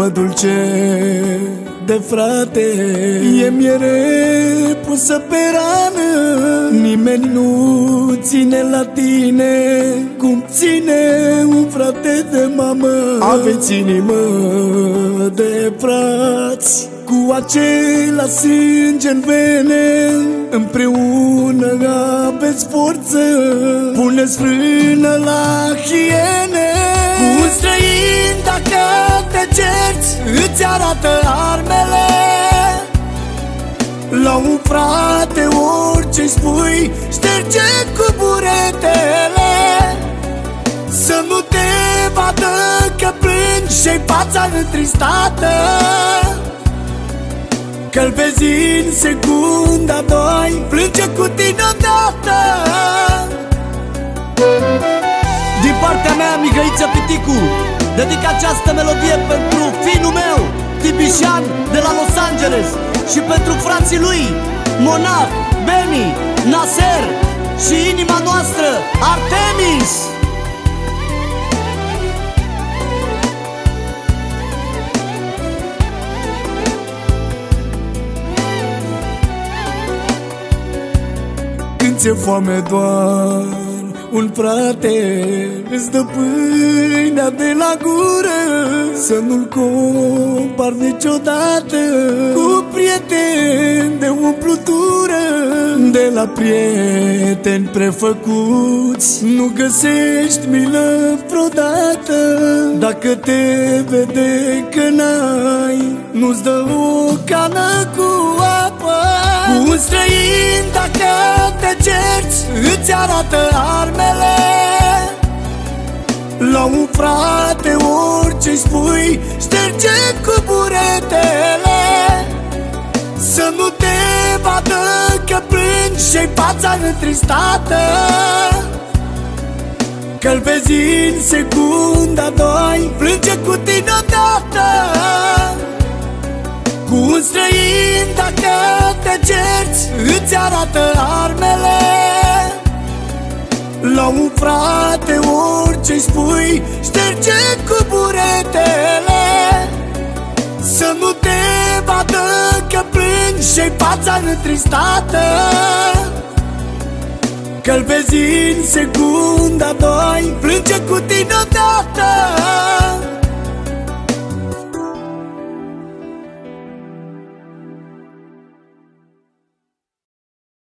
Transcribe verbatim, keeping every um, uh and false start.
mă dulce de frate, e miere pusă pe rană. Nimeni nu ține la tine cum ține un frate de mamă. Aveți inimă de frați cu același sânge în vene, împreună aveți forță, puneți frână la hiene. Cu un străin dacă te cerți, îți arată armele. La un frate orice-i spui, șterge cu buretele. Să nu te vadă că plângi și-ai fața întristată, că-l vezi în secunda doi, plânge cu tine odată. Din partea mea, Mihăiță Piticu, dedic această melodie pentru finul meu, Tibișan, de la Los Angeles, și pentru frații lui, Monaf, Beni, Naser și inima noastră, Artemis. Când ți-e foame doar un frate îți dă pâinea de la gură. Să nu-l compari niciodată cu prieteni de umplutură. De la prieteni prefăcuți nu găsești milă vreodată. Dacă te vede că n-ai, nu-ți dă o cană cu apă. Cu un străin dacă te cerți, îți arată armele. La un frate orice-i spui, șterge cu buretele. Să nu te vadă că plângi și-ai fața întristată, că-l vezi în secunda doi, plânge cu tine odată. Cu un străin dacă te cerți, îți arată armele. La un frate orice-i spui, șterge cu buretele. Să nu te vadă că plângi și-ai fața întristată, că-l vezi în secunda doi, plânge cu tine odată.